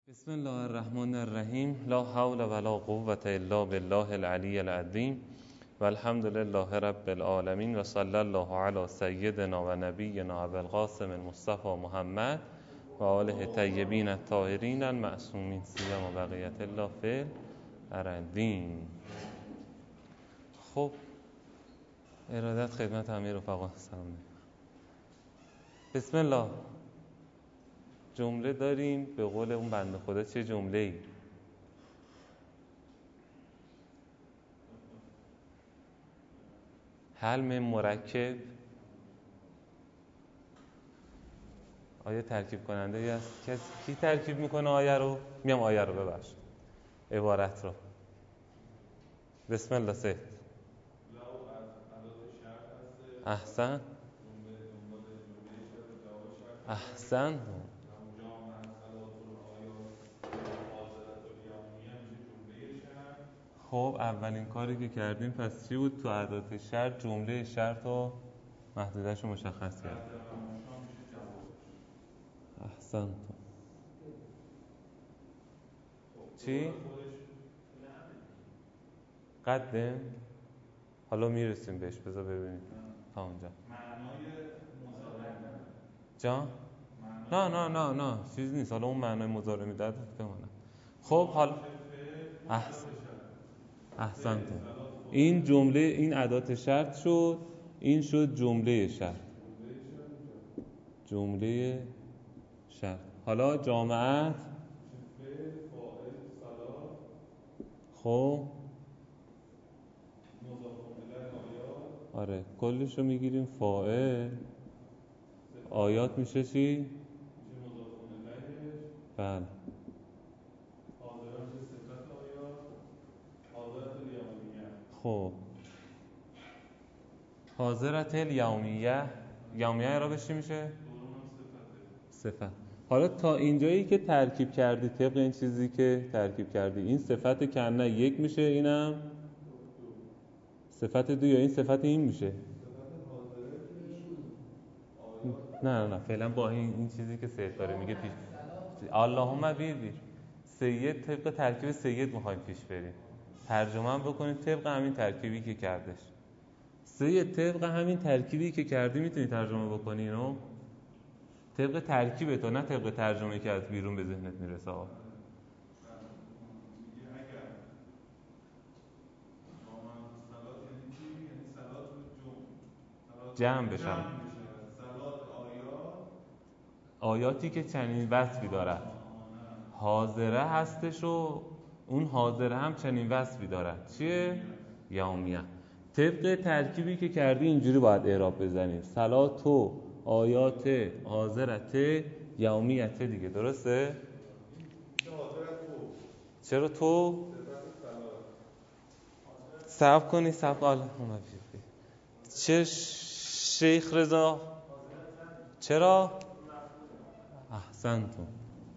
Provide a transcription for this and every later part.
بسم الله الرحمن الرحیم. لا حول ولا قوة الا بالله العلی العظیم و الحمد لله رب العالمین و صلی الله علی سیدنا و نبینا ابوالقاسم المصطفى محمد و آله طیبین الطاهرین المعصومین سیما بقیت الله فی الارضین. خب، ارادت خدمت همه رفقا، سلام. بسم الله. جمله داریم، به قول اون بنده خدا چه جمله ای؟ هل من مرکب؟ آیا ترکیب کننده ای هست؟ کی ترکیب میکنه آیه رو؟ میام آیه رو ببخش، عبارت رو. بسم الله. سه احسن احسن. خب، اولین کاری که کردیم پس چی بود؟ تو ادوات شرط جمله شرط و محدودش رو مشخص کردیم. احسن. چی؟ قدم؟ حالا میرسیم بهش، بذار ببینیم تا اونجا. جان؟ نه چیز نیست. حالا اون معنای مضارع میداد بمونه. خب حالا احسنتون. این جمله، این ادات شرط شد، این شد جمله شرط. جمله شرط. حالا جامعت. خب آره، کلش رو میگیریم فاعل. آیات میشه چی؟ بله. خب، حاضرت الیومیه. یومیه اعرابش چی میشه؟ صفت. حالا تا اینجایی که ترکیب کردی، طبق این چیزی که ترکیب کردی، این صفت کنه یک میشه، اینم صفت دو، یا این صفت این میشه؟ نه فعلا با این چیزی که سید داره میگه پیش. اللهم بیر سید، طبق ترکیب سید میخوایم پیش بریم. ترجمه هم بکنید طبق همین ترکیبی که کردش. سید طبق همین ترکیبی که کردی میتونی ترجمه بکنی اینو؟ طبق ترکیب تو، نه طبق ترجمه که از بیرون به ذهنت میرسه. جمع بشن آیاتی که چنین وصفی دارد. حاضره هستش و اون حاضره هم چنین وصفی دارد. چیه؟ یومیه. طبق ترکیبی که کردی اینجوری باید اعراب بزنیم: صلاتو آیات حاضرت یومیت دیگه. درسته؟ چرا تو؟ صبر کنی، چه شیخ رضا؟ چرا؟ احسنتون.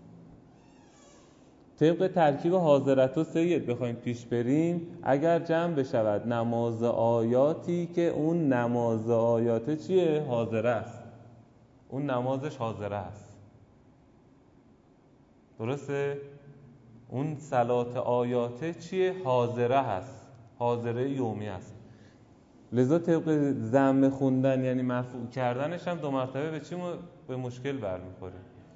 طبق ترکیب حاضرت و سید بخوایم پیش بریم، اگر جمع بشود نماز آیاتی که اون نماز آیات چیه؟ حاضره است. اون نمازش حاضره است. درسته؟ اون صلات آیات چیه؟ حاضره هست. حاضره یومی است. لذا طبق ضم خوندن یعنی مرفوع کردنش هم دو مرتبه به چی به مشکل برمیخوره.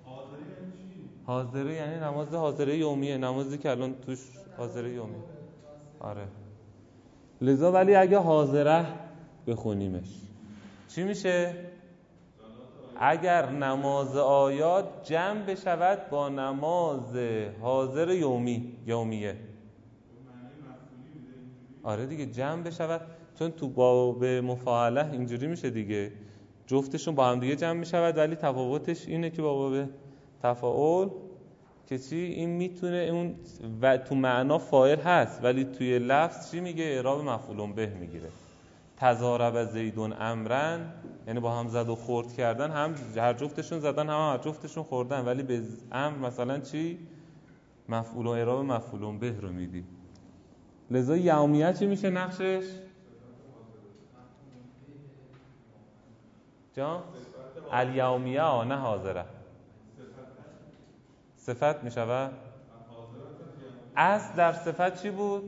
حاضره یعنی نماز حاضره یومیه، نمازی که الان توش حاضره یومیه. آره. لذا ولی اگه حاضره بخونیمش چی میشه؟ اگر نماز آیات جمع بشود با نماز حاضر یومیه. آره دیگه، جمع بشود، چون تو باب مفاعله اینجوری میشه دیگه، جفتشون با هم دیگه جمع میشود، ولی تفاوتش اینه که با باب تفاعل که چی، این میتونه اون و تو معنا فاعل هست ولی توی لفظ چی میگه؟ اعراب مفعول به میگیره. تضارب زیدون امرن یعنی با هم زد و خورد کردن، هم هر جفتشون زدن، هم هر جفتشون خوردن، ولی به امر مثلا چی؟ مفعول و اعراب مفعول به رو میدی. لذا یومیه چی میشه نقشش؟ جان؟ الیومیه نه حاضره. صفت می شود. اصل در صفت چی بود؟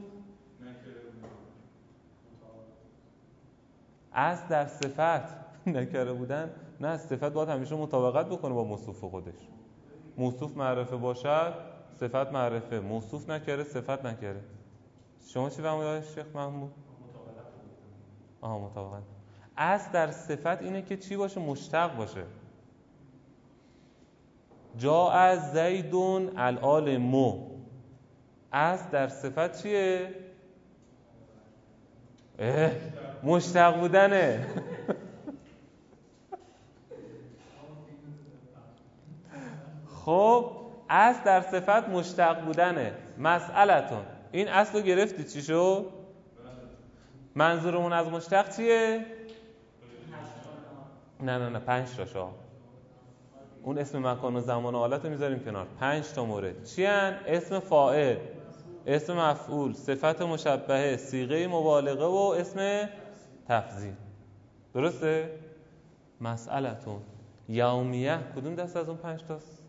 اصل در صفت نکره بودن. نه، صفت باید همیشه مطابقت بکنه با موصوف خودش. موصوف معرفه باشد صفت معرفه، موصوف نکره صفت نکره. شما چی فرمودید شیخ محمود؟ مطابقت. اصل در صفت اینه که چی باشه؟ مشتق باشه. جاء زیدون العالم. اصل در صفت چیه؟ مشتق بودنه. خب اصل در صفت مشتق بودنه. مسئلتون، این اصل رو گرفتی چی شد؟ منظورمون از مشتق چیه؟ نه 5 تاشا. اون اسم مکان و زمان و حالت رو میذاریم کنار. 5 تا مورد چی هن؟ اسم فاعل، اسم مفعول، صفت مشبهه، صیغه مبالغه و اسم تفضیل. درسته؟ مسئلتون یومیه کدوم دست از اون 5 تاست؟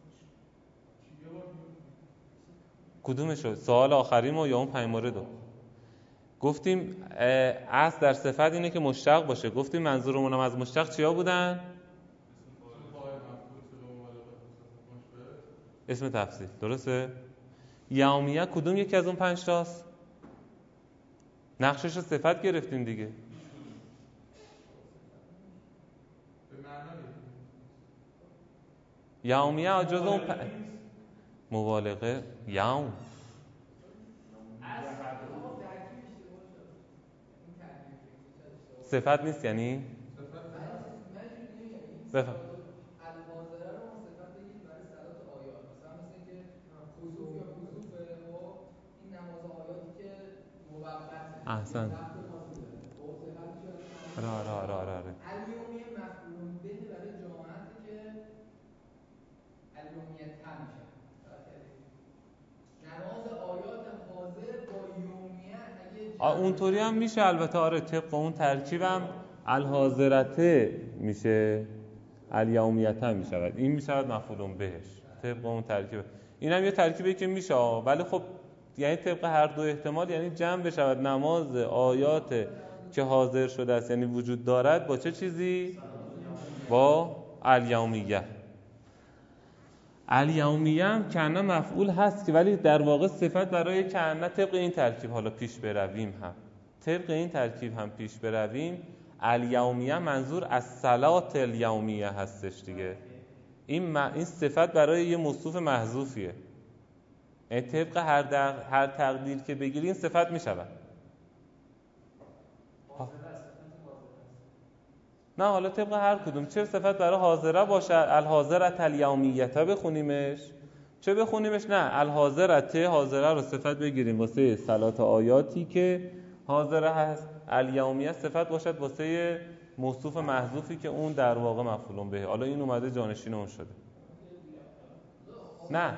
کدومشو؟ سوال آخریم یا اون 5 موردو؟ گفتیم اصل در صفت اینه که مشتق باشه. گفتیم منظورمون از مشتق چیا بودن؟ اسم تفضیل. درسته؟ یومیه کدوم یکی از اون 5 تاست؟ نقشش رو صفت گرفتیم دیگه. یومیه جز اون مبالغه یوم صفت نیست یعنی؟ صفت الحاضره رو صفت بگیرید برای صلات آیات. مثل که خسوف یا کسوفه، خب این نماز آیاتی که موقته احسن. وقت خاصی داره، خب صفتش رو آره. الیومیه مفعول به برای جماعتی که الیومیته میشن. نماز آیات حاضر با یومیه اگه اونطوری هم میشه البته. آره طبق اون ترکیبم الحاضرته میشه الیومیته میشود. این میشود مفعول بهش طبق اون ترکیب. اینم یه ترکیبی که میشه ولی خب یعنی طبق هر دو احتمال یعنی جمع بشود نماز آیات که حاضر شده است یعنی وجود دارد با چه چیزی؟ با الیومیه. الیومیه هم کنه مفعول هست که ولی در واقع صفت برای کنه طبق این ترکیب حالا پیش برویم هم طبق این ترکیب هم پیش برویم الیومیه منظور از صلات الیومیه هستش دیگه. این صفت برای یه موصوف محذوفیه. یعنی طبق هر تقدیر که بگیری این صفت می شود. نه حالا طبق هر کدوم چه صفت برای حاضره باشه الحاضرت الیومیته بخونیمش چه بخونیمش نه حاضره رو صفت بگیریم واسه صلات آیاتی که حاضره هست. الیومیه صفت باشد واسه موصوف محذوفی که اون در واقع مفعول به. حالا این اومده جانشین اون شده. نه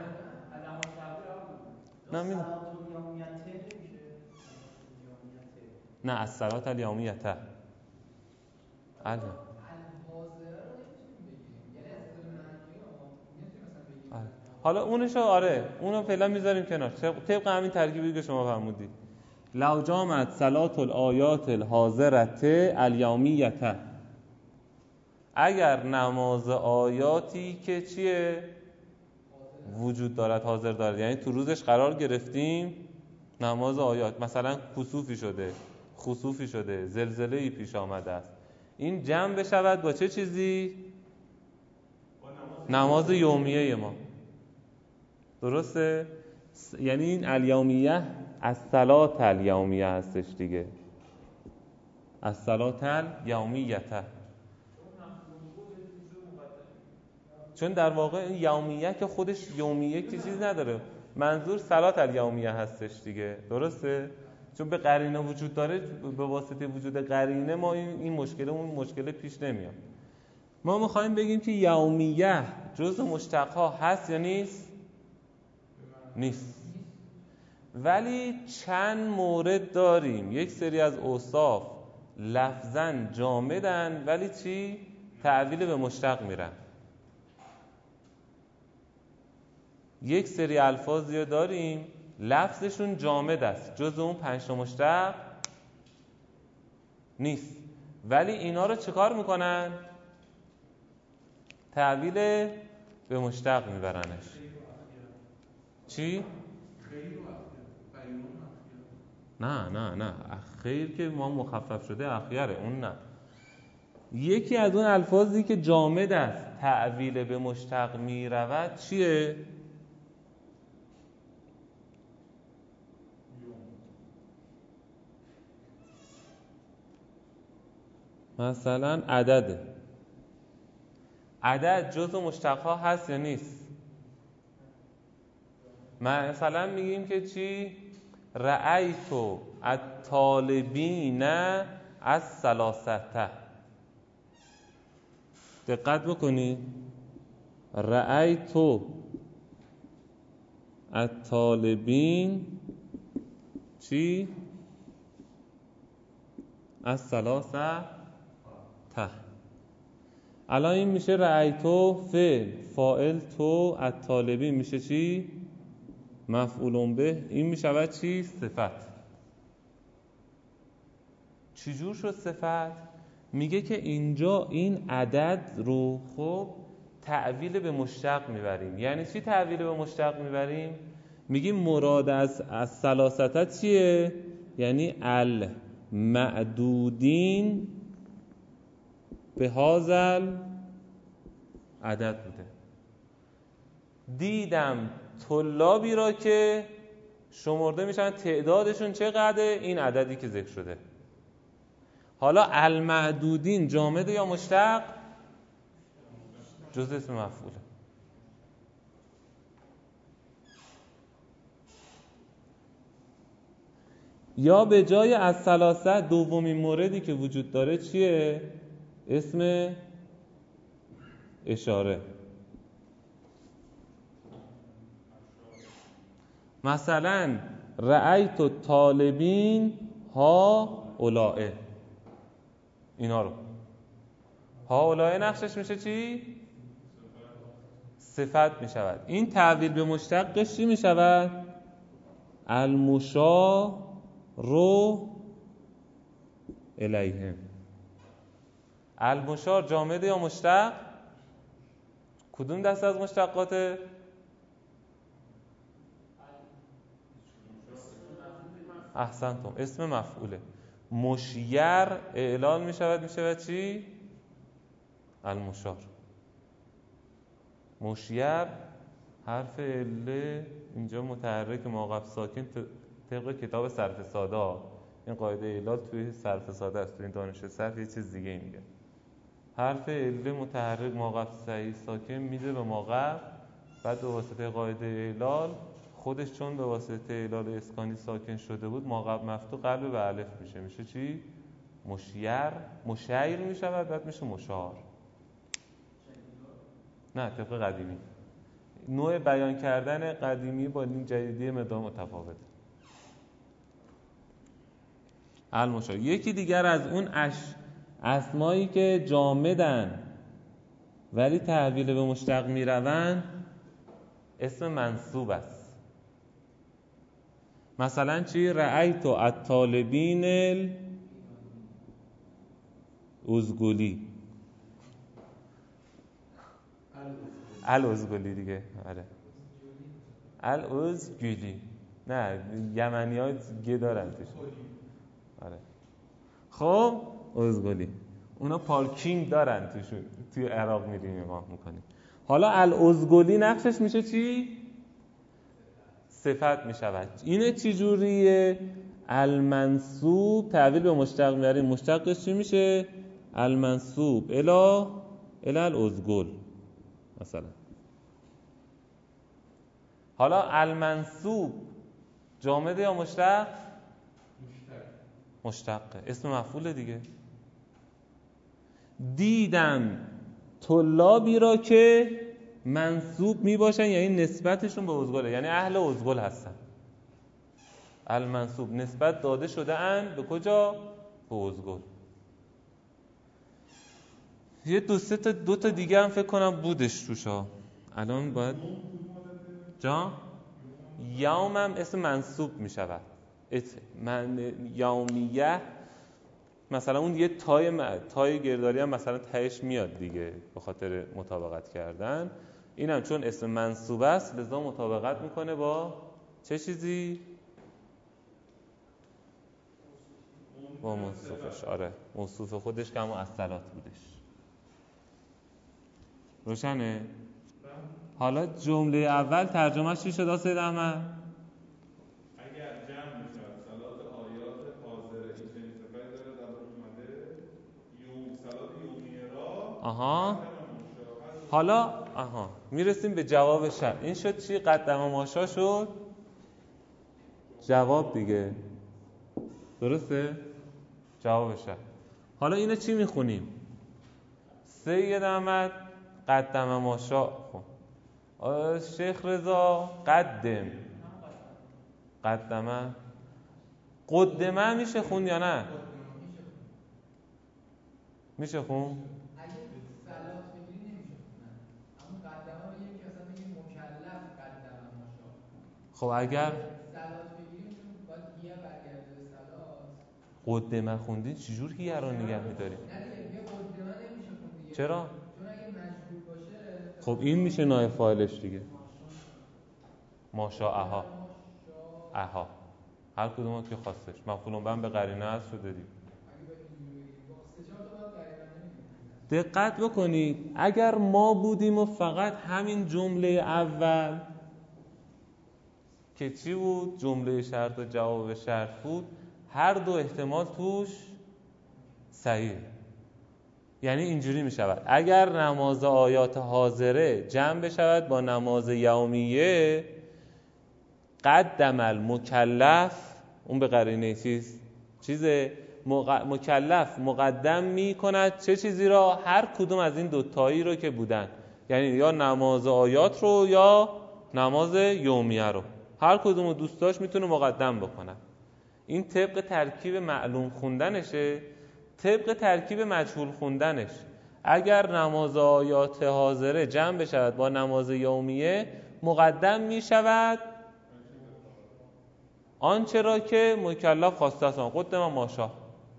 نه از صلات الیومیته الحاضره رو نمیتونیم بگیریم، یعنی از نظر معنایی میتونیم مثلا بگیریم. حالا اونشو اونو فعلا میذاریم کنار طبق همین ترکیبی که شما فرمودید. لو جامعت صلات الآیات الحاضرة الیومیته، اگر نماز آیاتی که چیه وجود دارد حاضر دارد یعنی تو روزش قرار گرفتیم نماز آیات مثلا کسوفی شده خسوفی شده زلزله‌ای پیش آمده است این جمع بشود با چه چیزی؟ نماز یومیه ما. درسته؟ یعنی این الیومیه از صلات الیومیه هستش دیگه. از صلات الیومیته چون در واقع این یومیه که خودش یومیه که چیز نداره منظور صلات الیومیه هستش دیگه. درسته؟ چون به قرینه وجود داره به واسطه وجود قرینه ما این مشکل پیش نمیاد. ما میخوایم بگیم که یومیه جزء مشتقها هست یا نیست؟ نیست. ولی چند مورد داریم یک سری از اوصاف لفظاً جامدن ولی چی؟ تعویل به مشتق میرن. یک سری الفاظی داریم لفظشون جامد است، جز اون 5 تا مشتق نیست، ولی اینا رو چیکار میکنن؟ تحویل به مشتق میبرنش. چی؟ نه خیر که ما مخفف شده اخیره، اون نه. یکی از اون الفاظی که جامد است تحویل به مشتق میرود چیه؟ مثلا عدده. عدد جزء مشتقها هست یا نیست؟ مثلا میگیم که چی؟ رأیت الطالبین از ثلاثه. دقت بکنی، رأیت الطالبین چی؟ از ثلاثه. الان این میشه رأیتو فعل، فاعل تو، الطالبین میشه چی؟ مفعول به. این میشود چی؟ صفت. چجور شد صفت؟ میگه که اینجا این عدد رو خب تحویل به مشتق میبریم. یعنی چی تحویل به مشتق میبریم؟ میگیم مراد از ثلاثه چیه؟ یعنی المعدودین به هازل عدد بوده. دیدم طلابی را که شمرده میشن تعدادشون چقدره؟ این عددی که ذکر شده. حالا المعدودین جامده یا مشتق؟ جزء اسم مفعوله. یا به جای از ثلاثه دومین موردی که وجود داره چیه؟ اسم اشاره. مثلا رأیت الطالبین ها اولائه. اینا رو ها اولائه نقشش میشه چی؟ صفت میشود. این تحویل به مشتقش چی میشود؟ المشار الیهم. المشار جامده یا مشتق؟ کدوم دسته از مشتقاته؟ احسنتم، اسم مفعوله. مشیر اعلال میشود، میشود چی؟ المشار. مشیر حرف عله اینجا متحرک موقف ساکن طبق کتاب صرف ساده. این قاعده اعلال توی صرف ساده است، توی این دانش صرف یه چیز دیگه میگه. حرف عله متحرک موقف صحیح ساکن میده به موقف، بعد به واسطه قاعده اعلال خودش چون به واسطه اعلال اسکانی ساکن شده بود موقف مفتوح قلب به الف میشه. میشه چی؟ مشیر. مشیر میشود، بعد میشه مشار. نه طبق قدیمی. نوع بیان کردن قدیمی با این جدیدی مقدار متفاوته. المشار. یکی دیگر از اون اسمایی که جامدن ولی تحویل به مشتق میروند اسم منصوب است. مثلا چی؟ رأیت الطالبین الازگلی. الازگلی دیگه. آره الازگلی. نه یمنی ها گه دارن توش. آره خب ازگلی اونا پارکینگ دارن توشون، توی عراق میریم نگاه میکنیم. حالا الازگلی نقشش میشه چی؟ صفت میشود. اینه چی جوریه؟ المنصوب تحویل به مشتق میاریم، مشتقش چی میشه؟ المنصوب الی الازگل مثلا. حالا المنصوب جامده یا مشتق؟ مشتقه، اسم مفعول دیگه. دیدم طلابی را که منصوب می باشن، یعنی نسبتشون به ازگله، یعنی اهل ازگل هستن. المنصوب نسبت داده شده ان به کجا؟ به ازگل. یه دو تا دیگه هم فکر کنم بودش توشا. الان باید جا یوم هم اسم منصوب می شود. یومیه مثلا اون یه تای گرداری هم مثلا تهش میاد دیگه به خاطر مطابقت کردن. اینم چون اسم منصوب است لذا مطابقت میکنه با چه چیزی؟ با موصوفش. آره موصوف خودش که همون الصلات بودش. روشنه؟ حالا جمله اول ترجمهش چی شد سید احمد؟ اگر جمع بشود صلات آیات حاضره این چنین صفتی داره در اومده صلات یومیه را حالا میرسیم به جواب شرط. این شد چی؟ قدم ماشا شد جواب دیگه، درسته؟ جواب شرط. حالا اینو چی میخونیم؟ سید احمد قدم ماشا. خب شیخ رضا قدمه میشه خون یا نه؟ میشه خون؟ اگه صلات بگیری نمیشه خوندن. همون قدمه رو یکی اصلا بگیم مکلف قدمه ماشا. خب اگر صلات بگیریم چون باید هیه برگرده به صلات. قدمه خوندین چجور هیه رو نگه می‌داریم؟ نه دیگه میگه قدمه نمیشه خوند دیگه. چرا؟ چون اگه مجهول باشه خب این میشه نایب فاعلش دیگه. ماشا اها هر کدوم که خواستش مفعول به قرینه هست شده دیگه. دقت بکنید اگر ما بودیم و فقط همین جمله اول که چی بود؟ جمله شرط و جواب شرط بود، هر دو احتمال توش صحیح. یعنی اینجوری می شود اگر نماز آیات حاضره جمع بشود با نماز یومیه قدم المکلف، اون به قرینه چیزه مکلف مقدم می کند چه چیزی را؟ هر کدوم از این دوتایی رو که بودن، یعنی یا نماز آیات رو یا نماز یومیه رو، هر کدوم رو دوست داشت میتونه مقدم بکنه. این طبق ترکیب معلوم خوندنشه. طبق ترکیب مجهول خوندنش اگر نماز آیات حاضره جمع بشود با نماز یومیه مقدم می شود آنچه را که مکلف خواسته است، قدم ماشا.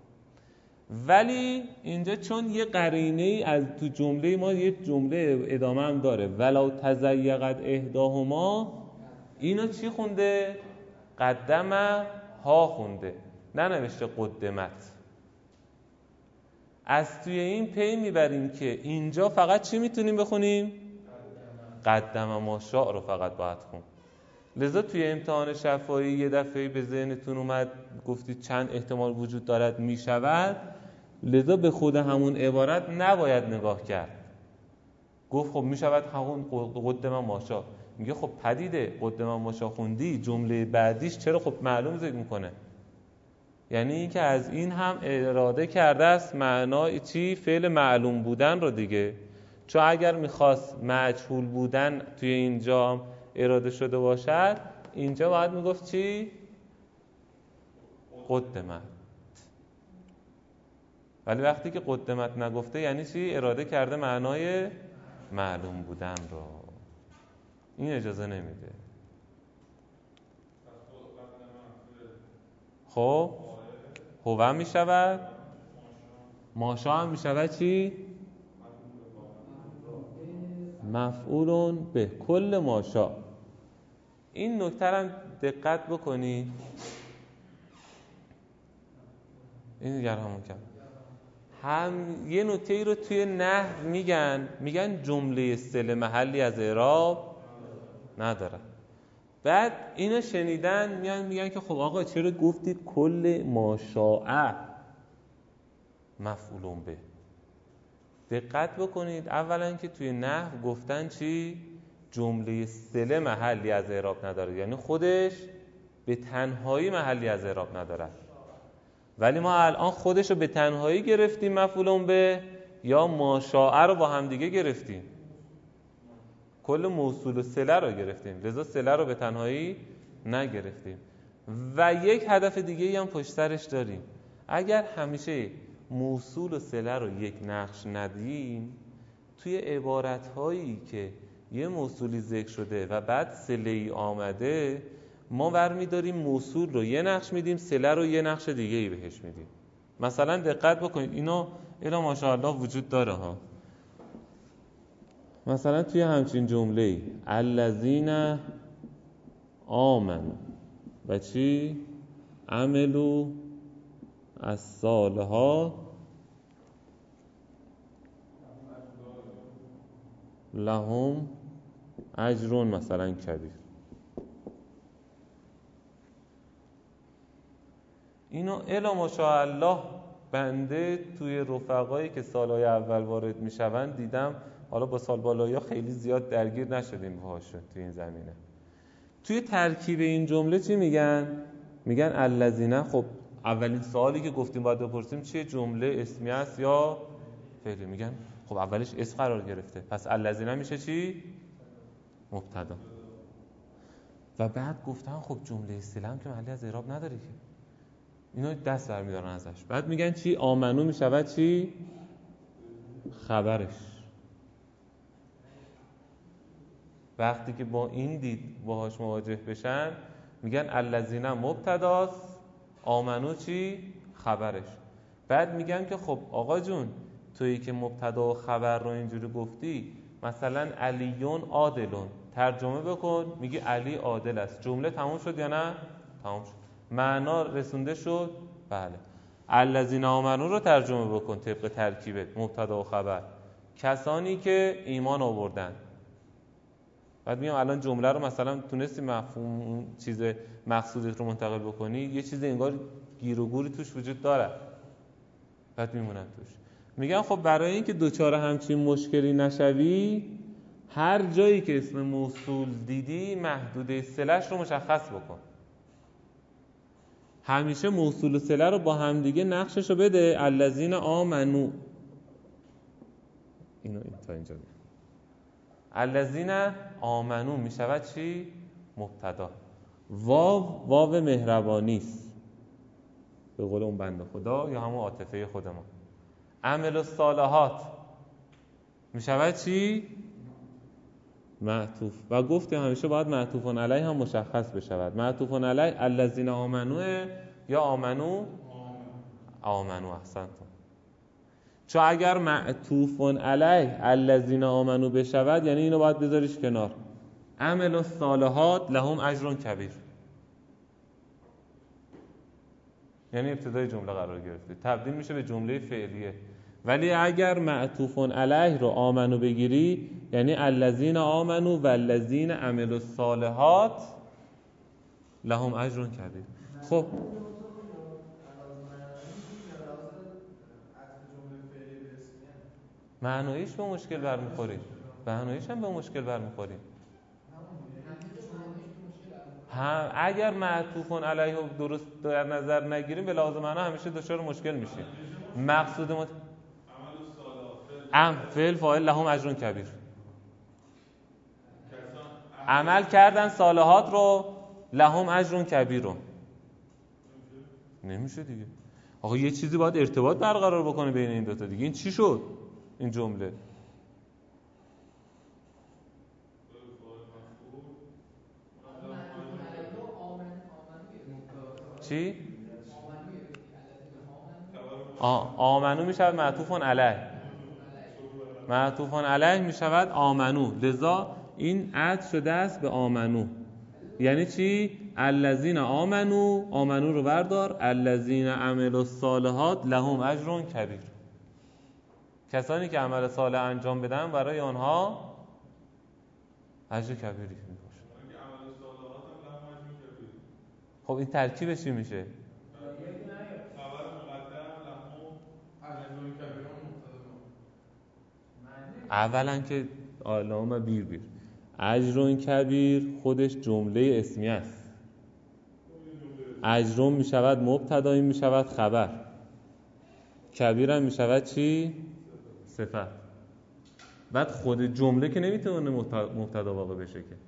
ولی اینجا چون یه قرینه ای از تو جمله ما یه جمله ادامه هم داره ولو تزیقت احداهما، اینو چی خونده؟ قدم ها خونده، ننوشته قدمت. از توی این پی میبریم که اینجا فقط چی میتونیم بخونیم؟ قدم ماشا رو فقط باید خون. لذا توی امتحان شفاهی یه دفعه به ذهنتون اومد گفتید چند احتمال وجود دارد میشود، لذا به خود همون عبارت نباید نگاه کرد. گفت خب میشود همون قدم ماشا. میگه خب پدیده قدم ماشا خوندی جمله بعدیش چرا؟ خب معلوم ذکر میکنه. یعنی این که از این هم اراده کرده است معنای چی؟ فعل معلوم بودن رو دیگه. چون اگر میخواست مجهول بودن توی اینجا اراده شده باشد اینجا باید میگفت چی؟ قدمت. ولی وقتی که قدمت نگفته یعنی چی؟ اراده کرده معنای معلوم بودن رو. این اجازه نمیده. خب هو می شود، ماشا هم می شود چی؟ مفعولون به کل ماشا. این نکته هم دقت بکنید. این دیگر همون کرد. یه نکته ای رو توی نحو میگن جمله صله محلی از اعراب نداره. بعد اینو شنیدن میگن که خب آقا چرا گفتید کل ماشاء مفعولون به؟ دقت بکنید اولا که توی نحو گفتن چی؟ جمله صله محلی از اعراب نداره، یعنی خودش به تنهایی محلی از اعراب نداره. ولی ما الان خودش رو به تنهایی گرفتیم مفعولون به، یا ماشاء رو با هم دیگه گرفتیم؟ کل موصول و صله رو گرفتیم، لذا صله رو به تنهایی نگرفتیم. و یک هدف دیگه هم پشت سرش داریم. اگر همیشه موصول و صله رو یک نقش ندیم، توی عبارت‌هایی که یه موصولی ذکر شده و بعد صله‌ای آمده، ما برمی‌داریم موصول رو یه نقش میدیم، صله رو یه نقش دیگه‌ای بهش میدیم. مثلا دقت بکنید اینو الا ماشاءالله وجود داره ها. مثلا توی همچین جمله‌ای الذین آمنوا و چی؟ عملوا الصالحات لهم اجر مثلا کبیر. اینو الا ماشاءالله بنده توی رفقایی که سالهای اول وارد میشوند دیدم، حالا با سال بالایی ها خیلی زیاد درگیر نشدیم باهاشون توی این زمینه. توی ترکیب این جمله چی میگن؟ میگن الذین. خب اولین سوالی که گفتیم باید بپرسیم چیه؟ جمله اسمی است یا فعلی؟ میگن خب اولش اسم قرار گرفته، پس الذین میشه چی؟ مبتدا. و بعد گفتن خب جمله استلام که محلی از اعراب نداره که، اینا دست برمیدارن ازش. بعد میگن چی؟ آمنو میشود چی؟ خبرش. وقتی که با این دید باهاش مواجه بشن میگن الذین مبتداست، آمنو چی؟ خبرش. بعد میگن که خب آقا جون تویی که مبتدا و خبر رو اینجوری گفتی، مثلا علیون عادلون ترجمه بکن، میگی علی عادل است. جمله تموم شد یا نه؟ تموم شد. معنا رسونده شد؟ بله. الذین آمنو رو ترجمه بکن طبق ترکیبت، مبتدا و خبر، کسانی که ایمان آوردن. بعد میام الان جمله رو مثلا تونستی مفهوم اون چیز مقصودت رو منتقل بکنی، یه چیز انگار گیر و گوری توش وجود داره، بعد میمونن توش. میگن خب برای اینکه دوچار همچین مشکلی نشوی، هر جایی که اسم موصول دیدی محدوده صله‌اش رو مشخص بکن. همیشه موصول و صله رو با همدیگه نقشش رو بده. الذین آمنو، اینو تا اینجا میاد. الذین آمنو میشود چی؟ مبتدا. واو مهربانی است به قول اون بنده خدا یا همون عاطفه خودمان. عمل الصالحات میشود چی؟ معطوف. و گفتیم همیشه باید معطوف علیه هم مشخص بشود. معطوف علیه الذین آمنو یا آمنو؟ آمنو. احسنتم. چون اگر معطوف علیه الذین آمنو بشود یعنی اینو باید بذاریش کنار. عمل الصالحات لهم اجر کبیر، یعنی ابتدای جمله قرار گرفته، تبدیل میشه به جمله فعلیه. ولی اگر معطوف علیه رو آمنو بگیری یعنی الذین آمنو و الذین عملوا الصالحات لهم اجر کبیر. خب معنایش به مشکل برمیخوریم، معنایش هم به مشکل برمیخوریم. هم اگر معطوف علیه رو درست در نظر نگیریم به لحاظ معنا همیشه دچار مشکل میشیم. مقصود فعل فاعل لهم اجر کبیر، عمل کردن صالحات رو لهم اجر کبیر رو نمیشه دیگه. آقا یه چیزی باید ارتباط برقرار بکنه بین این دوتا دیگه. این چی شد این جمله؟ چی؟ آمنو می شود معطوف علیه، معطوف علیه می شود آمنو، لذا این عطف شده است به آمنو. یعنی چی؟ الذین آمنو، آمنو رو بردار، الذین عملوا الصالحات لهم اجر کبیر، کسانی که عمل صالح انجام بدن برای آنها اجر کبیری می باشه. خب این ترکیبش چی میشه؟ اولا که علامه بیر اجر کبیر خودش جمله اسمی است. اجر می شود مبتدا، می شود خبر، کبیر هم می شود چی؟ صفت. بعد خود جمله که نمیتونه مبتدا واقع بشه که،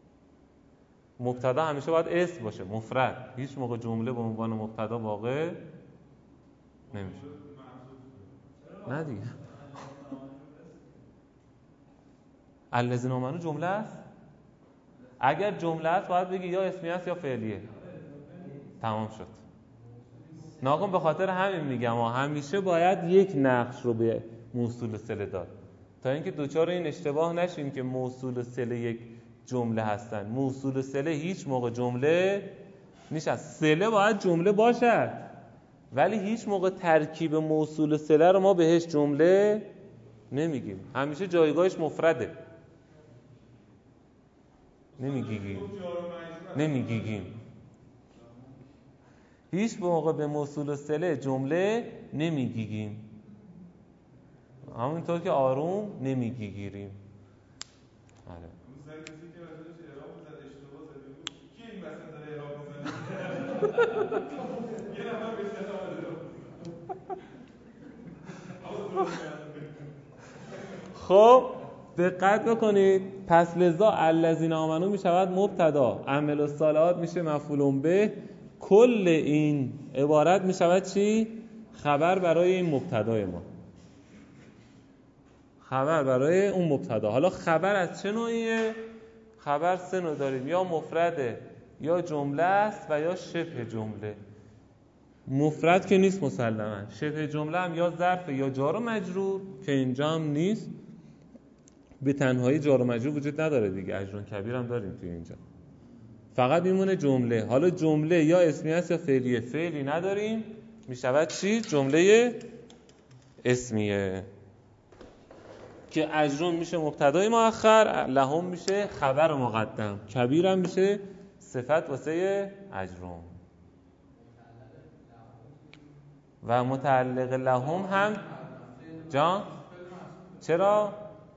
مبتدا همیشه باید اسم باشه مفرد، هیچ موقع جمله به عنوان مبتدا واقع نمیشه. نه دیگه الذین آمنو جمله است؟ اگر جمله است باید بگی یا اسمی است یا فعلیه. تمام شد. ناگم به خاطر همین میگم همیشه باید یک نقش رو به موصول صله داد تا اینکه دوچار این اشتباه نشین که موصول صله یک جمله هستن. موصول صله هیچ موقع جمله نیست. صله باید جمله باشد ولی هیچ موقع ترکیب موصول صله رو ما بهش جمله نمیگیم. همیشه جایگاهش مفرده. نمیگیم هیچ موقع به موصول صله جمله نمیگیم. همونطور که آروم نمیگیریم. آره. خب دقت بکنید. پس لذا الذین آمنو می شود مبتدا، عمل الصالحات میشه مفعول به. کل این عبارت می شود چی؟ خبر برای این مبتدای ما. خبر برای اون مبتدا. حالا خبر از چه نوعیه؟ خبر سه نوع داریم، یا مفرده یا جمله است و یا شبه جمله. مفرد که نیست مسلما. شبه جمله هم یا ظرف یا جار و مجرور که اینجا هم نیست. به تنهایی جار و مجرور وجود نداره دیگه، اجر کبیر هم داریم توی اینجا. فقط میمونه جمله. حالا جمله یا اسمی است یا فعلیه. فعلی نداریم، میشود چی؟ جمله اسمیه که اجرون میشه مبتدای مؤخر، لهم میشه خبر مقدم، کبیر هم میشه صفت واسه اجرون و متعلق لهم هم جان. چرا؟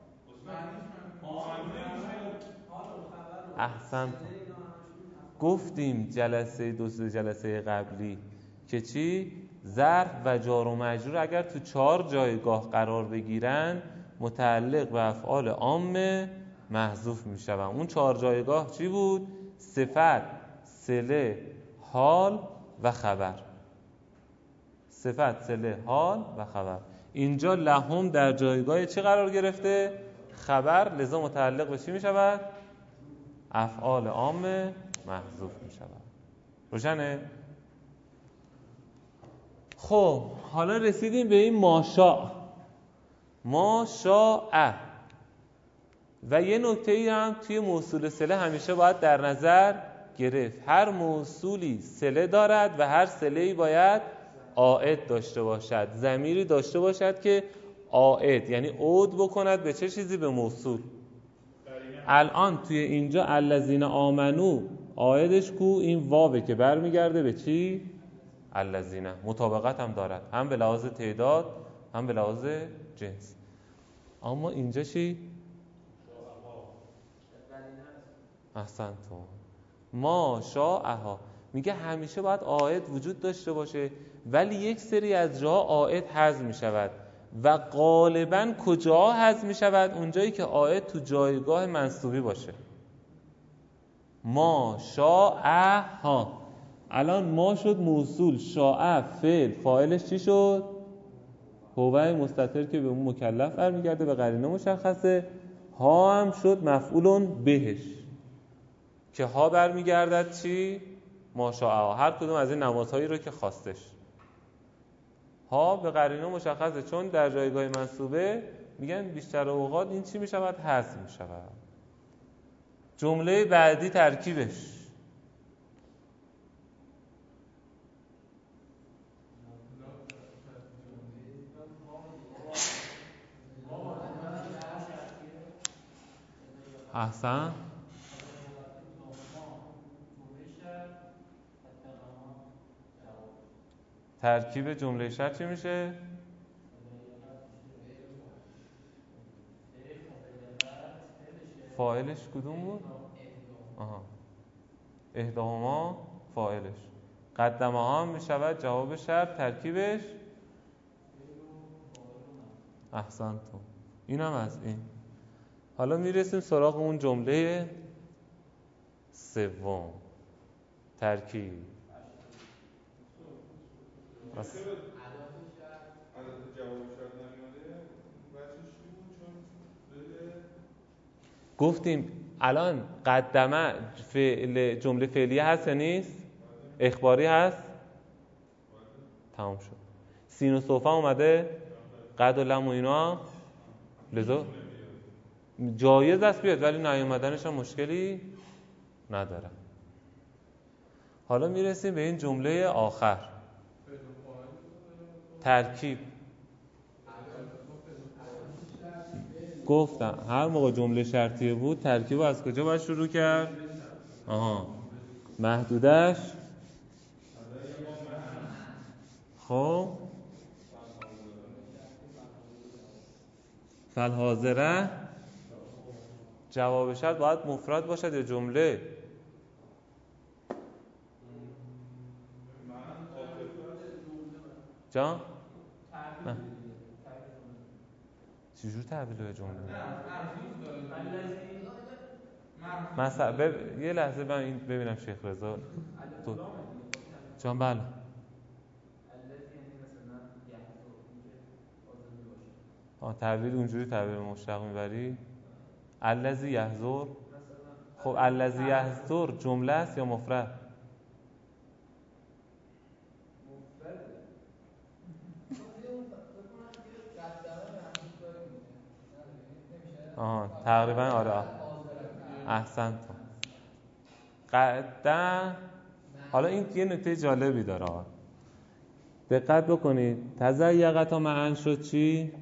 احسنت. گفتیم جلسه جلسه قبلی که چی؟ ظرف و جار و مجرور اگر تو 4 جایگاه قرار بگیرن متعلق به افعال عام محذوف میشن. اون 4 جایگاه چی بود؟ صفت، صله، حال و خبر. صفت، صله، حال و خبر. اینجا لهم در جایگاه چی قرار گرفته؟ خبر، لذا متعلق به چی میشود؟ افعال عام محذوف میشود. روشنه؟ خب حالا رسیدیم به این ماشاء. و یه نکته‌ای هم توی موصول صله همیشه باید در نظر گرفت. هر موصولی صله دارد و هر صله‌ای باید عائد داشته باشد، ضمیری داشته باشد که عائد یعنی عود بکند به چه چیزی؟ به موصول. الان توی اینجا الذین آمنو عائدش کو؟ این واوه که برمیگرده به چی؟ الذین. مطابقت هم دارد، هم به لحاظ تعداد هم به لحاظ جنس. اما اینجا چی؟ احسنتم. ما شاءها میگه همیشه باید عائد وجود داشته باشه ولی یک سری از جاها عائد حذف می شود و غالباً کجا حذف می شود؟ اونجایی که عائد تو جایگاه منصوبی باشه. ما شاءها. الان ما شد موصول، شاء فعل، فاعلش چی شد؟ هوه مستتر که به اون مکلف برمیگرده، به قرینه مشخصه. ها هم شد مفعول بهش که ها برمیگردد چی؟ ما شاء. هر کدوم از این نمازهایی رو که خواستش. ها به قرینه مشخصه چون در جایگاه منصوبه میگن بیشتر اوقات این چی میشود؟ حذف میشود. جمله بعدی ترکیبش احسن. ترکیب جمله شرط چی میشه؟ فاعلش کدوم بود؟ احداهما فاعلش. قدمه ها هم میشود جواب شرط. ترکیبش احسنتم. این هم از این. حالا میرسیم سراغ اون جمله سوم. ترکیب عدد جواب شرط نمیاده بچه‌ش چی بود؟ چون گفتیم الان قدمه جمله فعلیه هست یا نیست؟ اخباری هست؟ تمام شد. سین و سوف اومده؟ قد و لم و اینا لذا جایز است بیاد، ولی نیومدنش هم مشکلی نداره. حالا میرسیم به این جمله آخر، ترکیب. گفتم هر موقع جمله شرطیه بود ترکیب رو از کجا باید شروع کرد؟ محدودش. خب فالحاضره جواب شرط باید مفرد باشد یا جمله؟ جان؟ نه چجور تعبیل به جمله؟ مثلا یه لحظه من این ببینم شیخ رضا تو جان. بله تعبیر اونجوری تعبیر مشتق میبری؟ الذی یحضر. خب الذی یحضر جمله است یا مفرد؟ تقریبا آره. احسنت. قدم. حالا این یه نکته جالبی داره، دقت بکنید. تزیقتا معا شد چی؟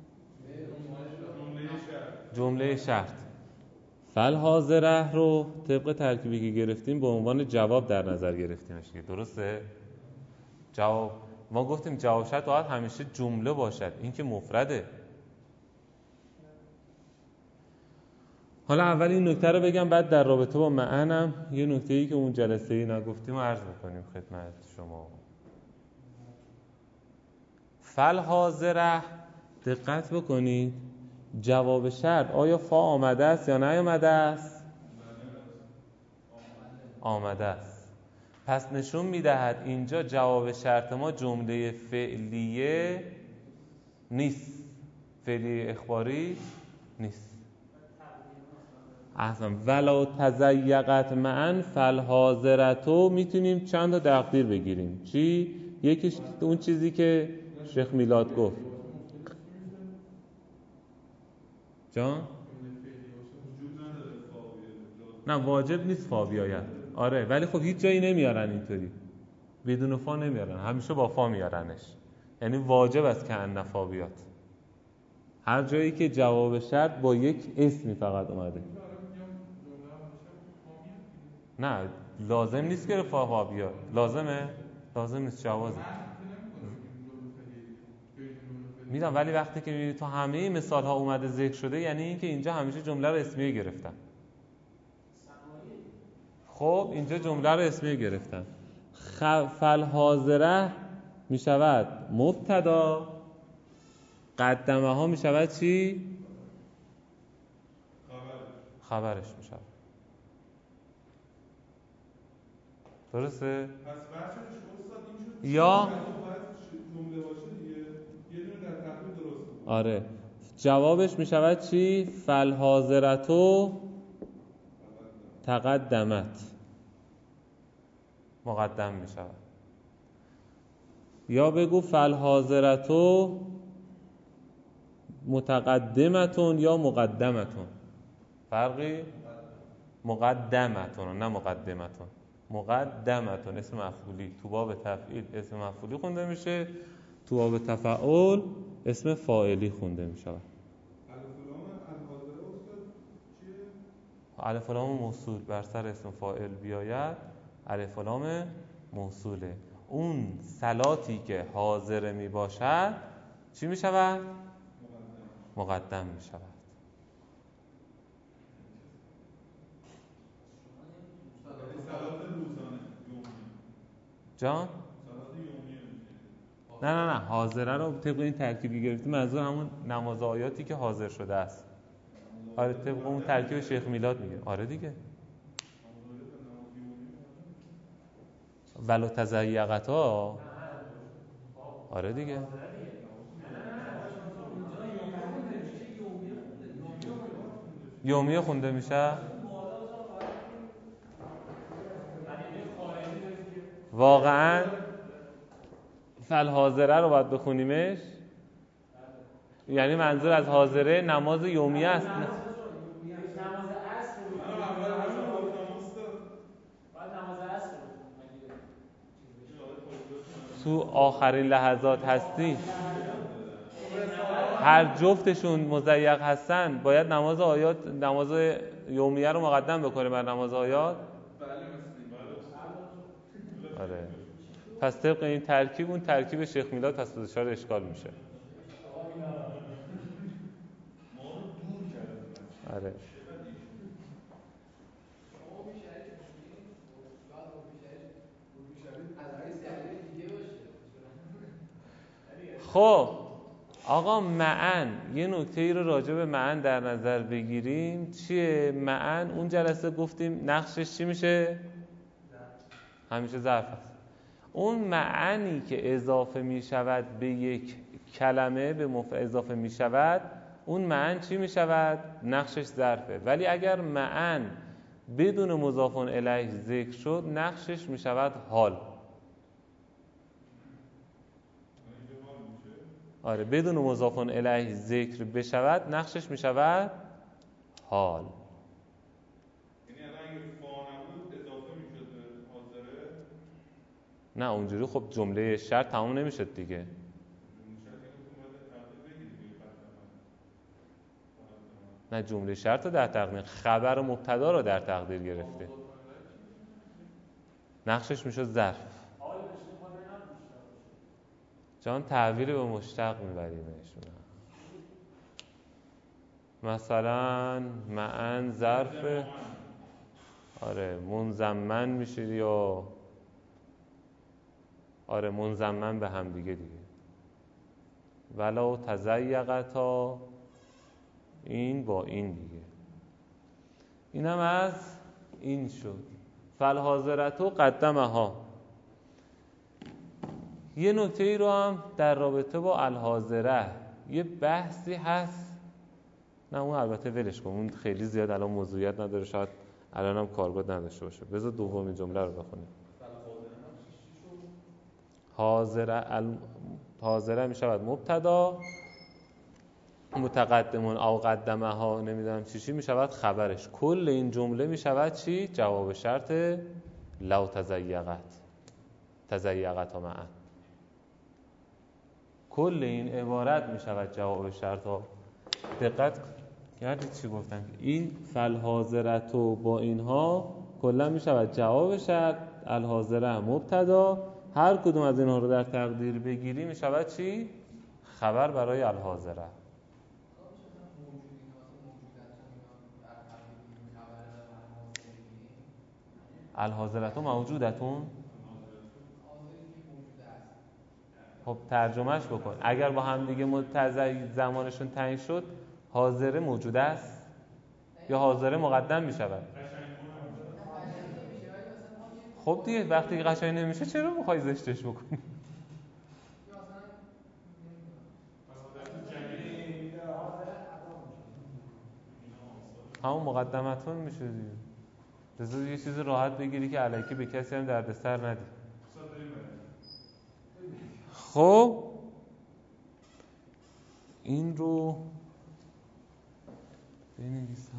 جمله شرط. فالحاضره رو طبق ترکیبی که گرفتیم به عنوان جواب در نظر گرفتیمش، درسته؟ جواب ما گفتیم جواب شرط باید همیشه جمله باشد، این که مفرده. حالا اول این نکته رو بگم، بعد در رابطه با معنم یه نکته‌ای که اون جلسه‌ای نگفتیم و عرض می‌کنیم خدمت شما. فالحاضره دقت بکنید، جواب شرط آیا فا آمده است یا نیامده است؟ آمده است. پس نشون می‌دهد اینجا جواب شرط ما جمله فعلیه نیست، فعلی اخباری نیست. احسن. ولو تزیقت معا فالحاضرتو میتونیم چند تا تقدیر بگیریم. چی؟ یکیش اون چیزی که شیخ میلاد گفت. جان؟ نه واجب نیست فا بیاید. آره ولی خب هیچ جایی نمیارن اینطوری، بدون فا نمیارن، همیشه با فا میارنش. یعنی واجب است که ان فا بیاد. هر جایی که جواب شرط با یک اسمی فقط اومده. نه لازم نیست که فا بیاد. لازمه؟ لازم نیست، جوازه. میدونم، ولی وقتی که میبینی تو همه مثال ها اومده ذکر شده، یعنی این که اینجا همیشه جمله رو اسمیه گرفتن. خب اینجا جمله رو اسمیه گرفتن. فالحاضره می شود مبتدا، قدمه ها می شود چی؟ خبرش می شود. درسته؟ پس بچه‌ش استاد این شد یا جمله باشه دیگه، یه دونه در تقدیر درست بود. آره جوابش می شود چی؟ فالحاضرتو تقدمت، مقدم می شود. یا بگو فالحاضرتو متقدمتون یا مقدمتون. فرقی؟ مقدمتون نه مقدمتون. مقدمتون اسم مفعولی، تو باب تفعیل اسم مفعولی خونده میشه، تو باب تفعول اسم فاعلی خونده میشه. الف و لام موصول بر سر اسم فاعل بیاید، الف و لام موصوله. اون صلاتی که حاضر می باشد چی می شود؟ مقدم می شود. صلات روزانه جان؟ صلات یومیه میشه. نه حاضره رو طبق این ترکیبی گرفتیم، منظور همون نماز آیاتی که حاضر شده است. آره طبق اون ترکیب شیخ میلاد میگه. آره دیگه. ولو تزیقتا. آره دیگه. یومیه خونده میشه. واقعا فالحاضره رو باید بخونیمش. یعنی منظور از حاضره نماز یومیه است. نماز عصر رو بعد نماز عصر رو تو آخرین لحظات هستی، هر جفتشون مضیق هستن، باید نماز یومیه رو مقدم بکنه بر نماز آیات. آره. پس طبق این ترکیب، اون ترکیب شیخ میلاد پس دچار اشکال میشه. آره. خب آقا معن، یه نکته ای رو راجع به معن در نظر بگیریم. چیه معن؟ اون جلسه گفتیم نقشش چی میشه؟ همیشه ظرف است. اون معنی که اضافه می شود به یک کلمه، به اضافه می شود، اون معن چی می شود؟ نقشش ظرفه. ولی اگر معن بدون مضاف الیه ذکر شد، نقشش می شود حال. آره، بدون مضاف الیه ذکر بشود، نقشش می شود حال. یعنی الان اگه فا نبود اضافه میشد به حاضره؟ نه اونجوری خب جمله شرط تمام نمیشد دیگه. نه جمله شرط رو در تقدیر، خبر و مبتدا رو در تقدیر گرفته. نقشش میشد ظرف. جان تحویل به مشتق میبریمش. مثلا معن ظرف، آره منضمن میشه، یا آره منضمن به هم دیگه. ولو تضیقتا، این با این دیگه. اینم از این شد. فالحاضرتو قدمها. یه نکته ای رو هم در رابطه با الحاضره یه بحثی هست. نه اون البته ولش کن، اون خیلی زیاد الان موضوعیت نداره، شاید الان هم کاربرد نداشته باشه. بذار دومین جمله رو بخونیم. حاضره می شود مبتدا، متقدمون او قدمه ها نمیدونم چی می شود خبرش. کل این جمله می شود چی؟ جواب شرط لو تضیقت ها معن. کل این عبارت می شود جواب شرط ها. دقت کردید چی گفتن؟ این فالحاضرتو با اینها کلا می شود جواب شرط، الحاضره مبتدا، هر کدوم از اینها رو در تقدیر بگیری می شود چی؟ خبر برای الحاضره. الحاضرتو موجودتون؟ خب ترجمهش بکن. اگر با هم دیگه زمانشون تعیین شد، حاضره موجود است یا حاضره مقدم می شود؟ خب دیگه وقتی قشنگ نمیشه چرا میخوای زشتش بکنی؟ همون مقدمتون میشه دیگه. بذار یه چیز راحت بگیری که الکی به کسی هم دردسر ندی. خب این رو بنویسم.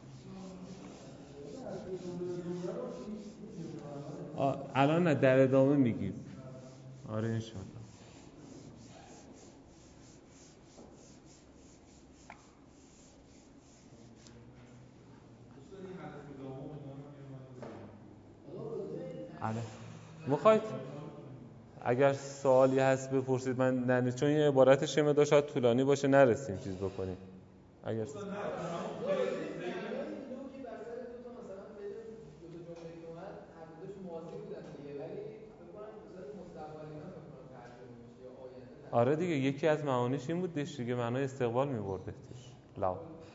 الان نه، در ادامه میگیم. آره انشالله. میخواید اگر سوالی هست بپرسید، من نه چون این عبارتش شما شاید طولانی باشه نرسیم چیز بکنیم. اگر آره دیگه یکی از معانیش این بود دیگه، معنای استقبال می‌بردش. لا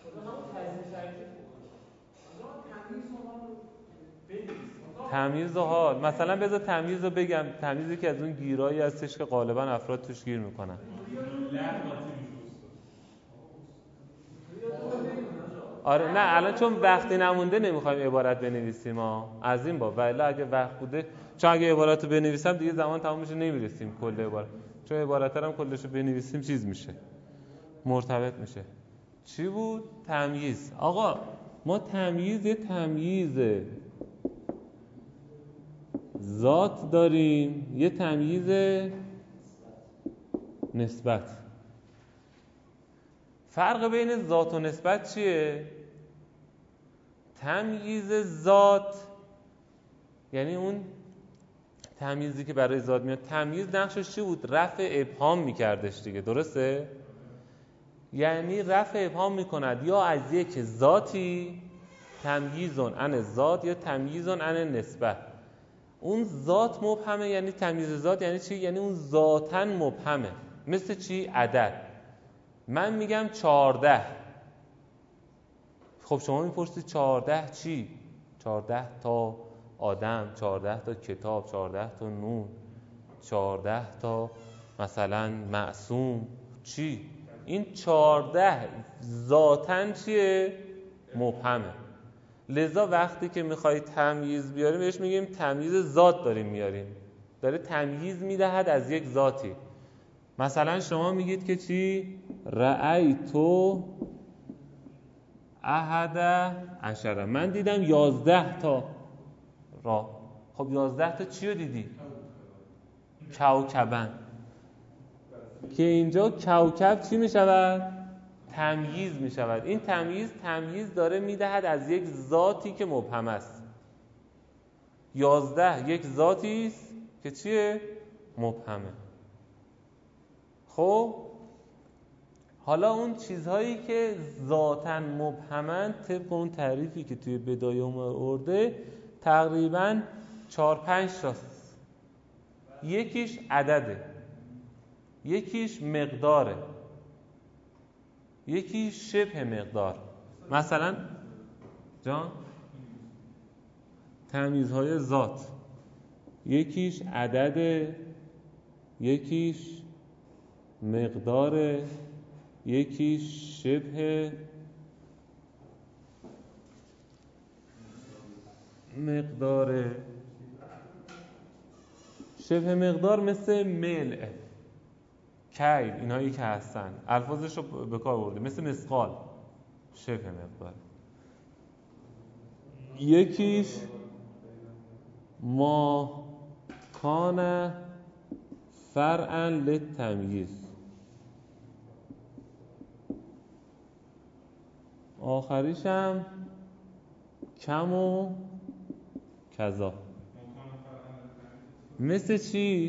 تمییز و حال. مثلا بذار تمییز رو بگم. تمییزی که از اون گیرایی هستش که غالبا افراد توش گیر میکنن. آره نه الان چون وقتی نمونده نمیخوایم عبارت بنویسیم از این باب، ولی اگه وقت بوده، چون اگه عبارت رو بنویسم دیگه زمان تمام میشه نمیرسیم کل عبارت، چون عبارت هم کلش رو بنویسیم چیز میشه، مرتبط میشه. چی بود؟ تمییز. آقا ما تمییز ذات داریم، یه تمییز نسبت. فرق بین ذات و نسبت چیه؟ تمییز ذات یعنی اون تمییزی که برای ذات میاد. تمییز نقشش چی بود؟ رفع ابهام میکردش دیگه، درسته؟ یعنی رفع ابهام میکند یا از یک ذاتی تمییزون عن ذات یا تمییزون عن نسبت. اون ذات مبهمه، یعنی تمییز ذات یعنی چی؟ یعنی اون ذاتاً مبهمه. مثل چی؟ عدد. من میگم 14. خب شما میپرسید 14 چی؟ 14 تا آدم، 14 تا کتاب، 14 تا نون، 14 تا مثلا معصوم. چی؟ این 14 ذاتاً چیه؟ مبهمه. لذا وقتی که میخوای تمییز بیاریم بهش میگیم تمییز ذات داریم میاریم، داره تمییز میدهد از یک ذاتی. مثلا شما میگید که چی؟ رأیتو احد عشره، من دیدم 11 تا را. خب 11 تا چی رو دیدی؟ کوکبن. که اینجا کوکب چی میشود؟ تمییز میشود. این تمییز داره میدهد از یک ذاتی که مبهم است. 11 یک ذاتی است که چیه؟ مبهمه. خب حالا اون چیزهایی که ذاتاً مبهمن طبق اون تعریفی که توی بدایه آورده تقریباً 4-5 تاست. یکیش عدده، یکیش مقداره، یکیش شبه مقدار. مثلا جان تمییزهای ذات، یکیش عدده، یکیش مقداره، یکیش شبه مقداره. شبه مقدار مثل ملء، کیل، اینایی که هستن الفاظش رو به کار برده، مثل مثقال، شبه مقدار. یکیش ما کان فرعا للتمییز، آخریش هم کم و کذا. مثل چی؟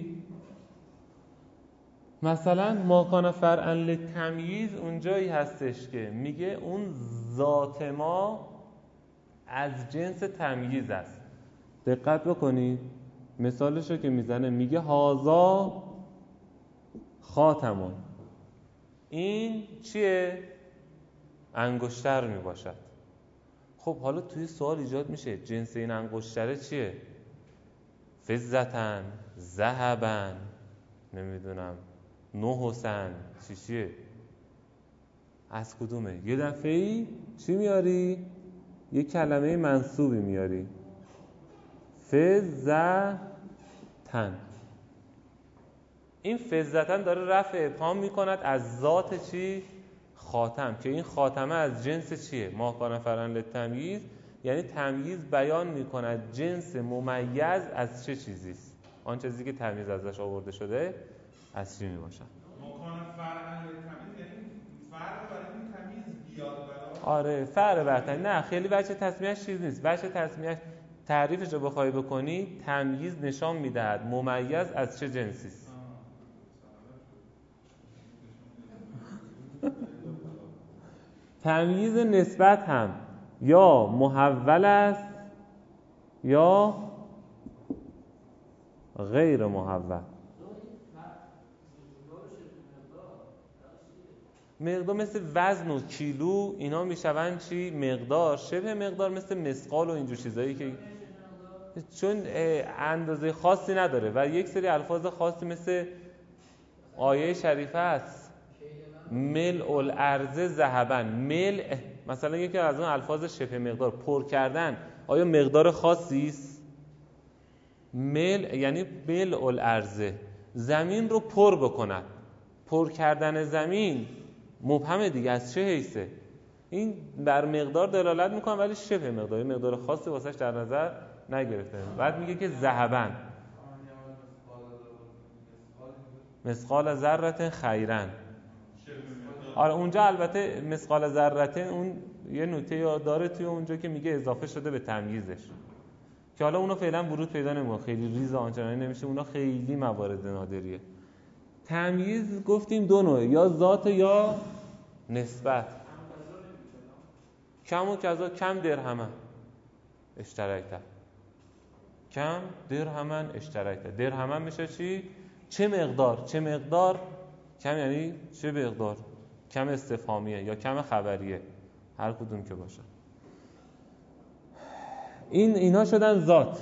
مثلا ما کان فرعا للتمییز اونجایی هستش که میگه اون ذات ما از جنس تمییز است. دقت بکنید مثالشو که میزنه، میگه هازا خاتمون، این چیه؟ انگشتر میباشد. خب حالا توی سوال ایجاد میشه جنس این انگشتره چیه؟ فضتن، ذهبن، نمیدونم نحسن، چیه؟ از کدومه؟ یه دفعه‌ای چی میاری؟ یه کلمه منصوبی میاری، فضتن. این فضتن داره رفع ابهام میکند از ذات چی؟ خاتم، که این خاتمه از جنس چیه؟ ما کان فرعا للتمییز، یعنی تمییز بیان میکند جنس ممیز از چه چیزی است. آن چیزی که تمییز ازش آورده شده از چی میباشد؟ ما کان فرعا للتمییز یعنی فرق برای این تمییز بیاد برای. آره فرق برتن. نه خیلی بچه تصمیهش چیز نیست. بچه تصمیهش تعریفش رو بخوای بکنی، تمییز نشان میدهد ممیز از چه جنسی است. تمییز نسبت هم یا محول است یا غیر محول. مقدار مثل وزن و کیلو اینا میشون چی؟ مقدار. شبه مقدار مثل مسقال و اینجور چیزایی که چون اندازه خاصی نداره و یک سری الفاظ خاصی مثل آیه شریفه است، ملء الارض ذهبا. ملء مثلا یکی از اون الفاظ شبه مقدار، پر کردن، آیا مقدار خاصی است؟ ملء یعنی ملء الارض، زمین رو پر بکند. پر کردن زمین مبهمه دیگه، از چه حیثه؟ این بر مقدار دلالت میکنه ولی شبه مقدار، مقدار خاصی واسش در نظر نگرفته. بعد میگه که ذهبن مثقال ذره خیرا. آره اونجا البته مثقال ذره اون یه نکته داره توی اونجا که میگه اضافه شده به تمییزش، که حالا اونو فعلا ورود پیدا نمیکنه، خیلی ریز آنچنانی نمیشه، اونا خیلی موارد نادریه. تمییز گفتیم دو نوعه، یا ذات یا نسبت. کم و کذا، کم درهمن اشترکت، کم درهمن اشترکت. درهمن میشه چی؟ چه مقدار. چه مقدار، کم یعنی چه مقدار، کم استفهامیه یا کم خبریه، هر کدوم که باشه. اینا شدن ذات.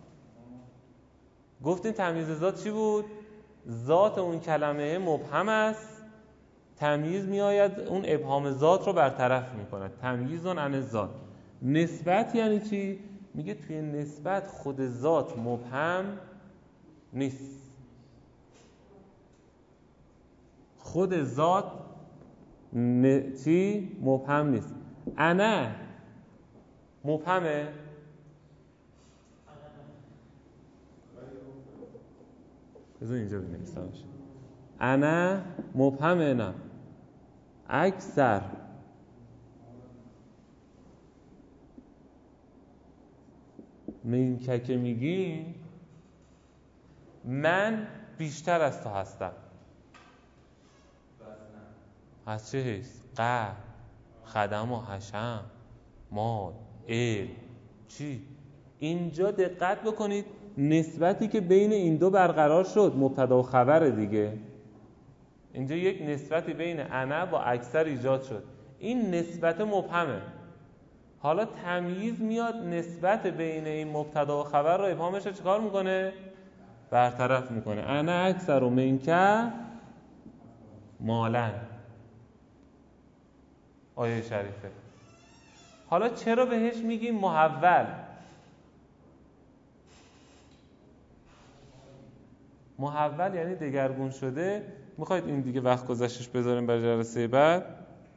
گفتیم تمییز ذات چی بود؟ ذات اون کلمه مبهم است، تمییز میآید اون ابهام ذات رو برطرف میکنه. تمییز عن الذات. نسبت یعنی چی؟ میگه توی نسبت خود ذات مبهم نیست، خود ذات چی؟ مبهم نیست. انا مبهمه؟ بذار اینجا بنویسمش. انا مبهمه؟ نه. اکثر من که میگی من بیشتر از تو هستم. از چه حیث؟ خدم و حشم، مال، علم، چی؟ اینجا دقت بکنید نسبتی که بین این دو برقرار شد مبتدا و خبر دیگه. اینجا یک نسبتی بین انا با اکثر ایجاد شد، این نسبت مبهمه. حالا تمییز میاد نسبت بین این مبتدا و خبر رو ابهامش رو چیکار میکنه؟ برطرف میکنه. انا اکثر و منکه مالن، آیه شریفه. حالا چرا بهش میگیم محول؟ محول یعنی دگرگون شده. میخواید این دیگه وقت گذشتش بذاریم برای جلسه بعد؟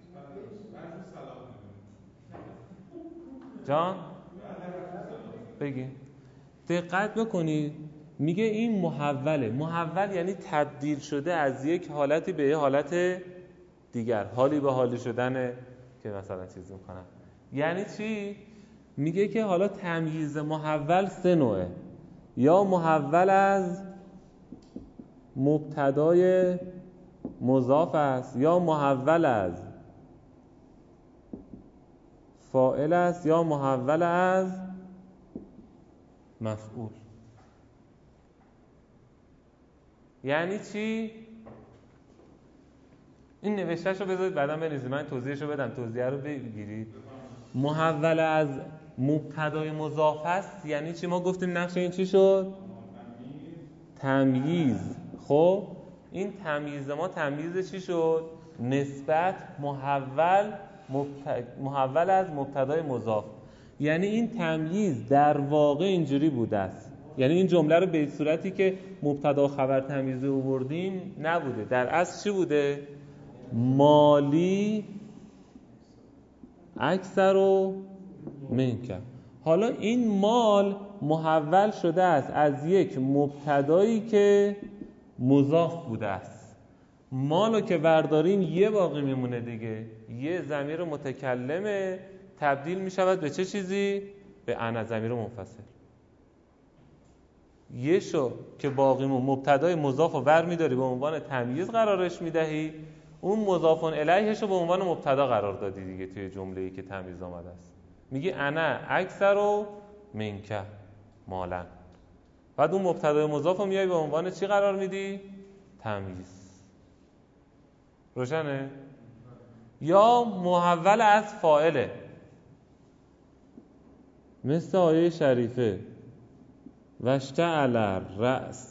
جان بگی. دقت بکنید میگه این محوله. محول یعنی تبدیل شده از یک حالتی به یک حالت دیگر، حالی به حالی شدن که مثلا چیز میکنن. یعنی چی؟ میگه که حالا تمییز محول سه نوعه، یا محول از مبتدای مضاف است، یا محول از فاعل است، یا محول از مفعول. یعنی چی؟ این نوشتهشو بذارید بعدا بنویسید، من توضیحشو بدم، توضیح رو بگیرید. محول از مبتدای مضاف است یعنی چی؟ ما گفتیم نقش این چی شد؟ تمییز. خب این تمییز ما تمییز چی شد؟ نسبت محول از مبتدای مضاف. یعنی این تمییز در واقع اینجوری بوده است، یعنی این جمله رو به صورتی که مبتدا و خبر تمییز آوردیم نبوده، در اصل چی بوده؟ مالی اکثر و منکر. حالا این مال محول شده است از یک مبتدایی که مضاف بوده است. مالو که برداریم یه باقی میمونه دیگه، یه ضمیر متکلمه تبدیل میشود به چه چیزی؟ به انا، ضمیر منفصل. یه شو که باقیمون مبتدای مضاف رو ور میداری به عنوان تمییز قرارش میدهی، اون مضاف الیهش رو به عنوان مبتدا قرار دادی دیگه توی جمله‌ای که تمییز آمده است. میگی انا اکثر و منکه مالن، بعد اون مبتدای مضاف رو میای به عنوان چی قرار میدی؟ تمییز. روشنه؟ یا محول از فاعله، مثل آیه شریفه واشتعل الرأس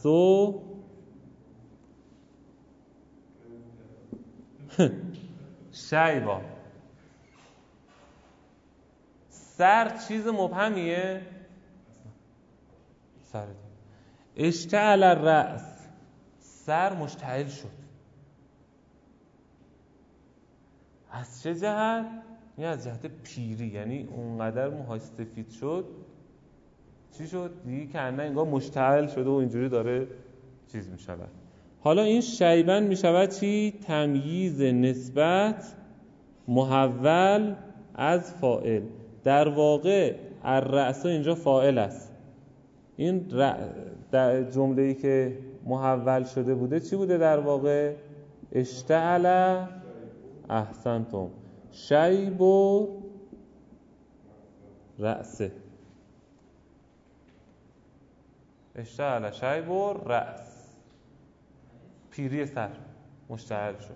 شیبا. سر چیز مبهمیه؟ سر. اشتعل الرأس، سر مشتعل شد. از چه جهت؟ یعنی از جهت پیری، یعنی اونقدر موهاش سفید شد چی شد؟ دیگه کنه انگار مشتعل شده و اینجوری داره چیز می شود. حالا این شیبن می شود چی؟ تمییز نسبت محول از فاعل. در واقع الرأس اینجا فاعل است. این در جمله‌ای که محول شده بوده چی بوده در واقع؟ اشتعل، احسنتم، شیب و رأسه. اشتعل شیب و رأس، پیری سر مشتعل شد.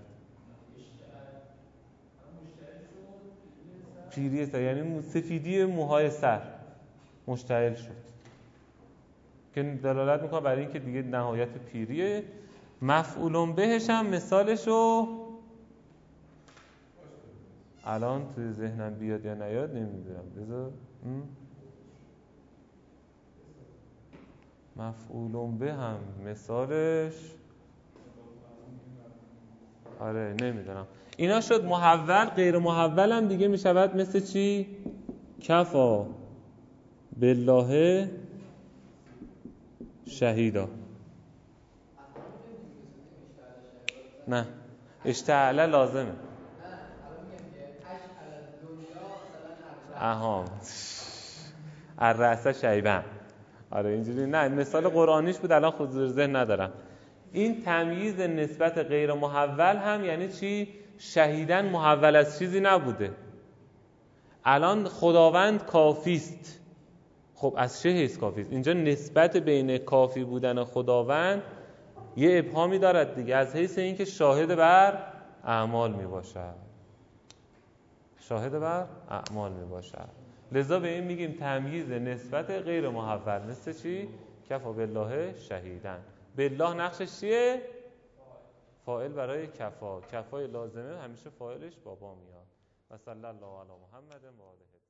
پیری سر یعنی سفیدی موهای سر مشتعل شد، که دلالت میکنه برای اینکه دیگه نهایت پیریه. مفعول بهش هم مثالشو الان توی ذهنم بیاد یا نیاد نمیدونم. بذار مفعول به هم مثالش، آره نمیدونم. اینا شد محول. غیر محول هم دیگه میشود مثل چی؟ کفا بالله شهیدا. نه اشتعل لازمه. اها الرأس شیبن. آره اینجوری نه، مثال قرآنیش بود الان خود ذهن ندارم. این تمییز نسبت غیر محول هم یعنی چی؟ شهیدن محول از چیزی نبوده. الان خداوند کافیست. خب از چه حیث کافیست؟ اینجا نسبت بین کافی بودن خداوند یه ابهامی دارد دیگه، از حیث اینکه شاهد بر اعمال می باشد. شاهد بر اعمال می باشد. لذا به این میگیم تمییز نسبت غیر محول. مثل چی؟ کفا بالله شهیدن. بالله نقشش چیه؟ فاعل برای کفا. کفای لازمه همیشه فاعلش بابا میاد. و صلی الله علی محمد و آله.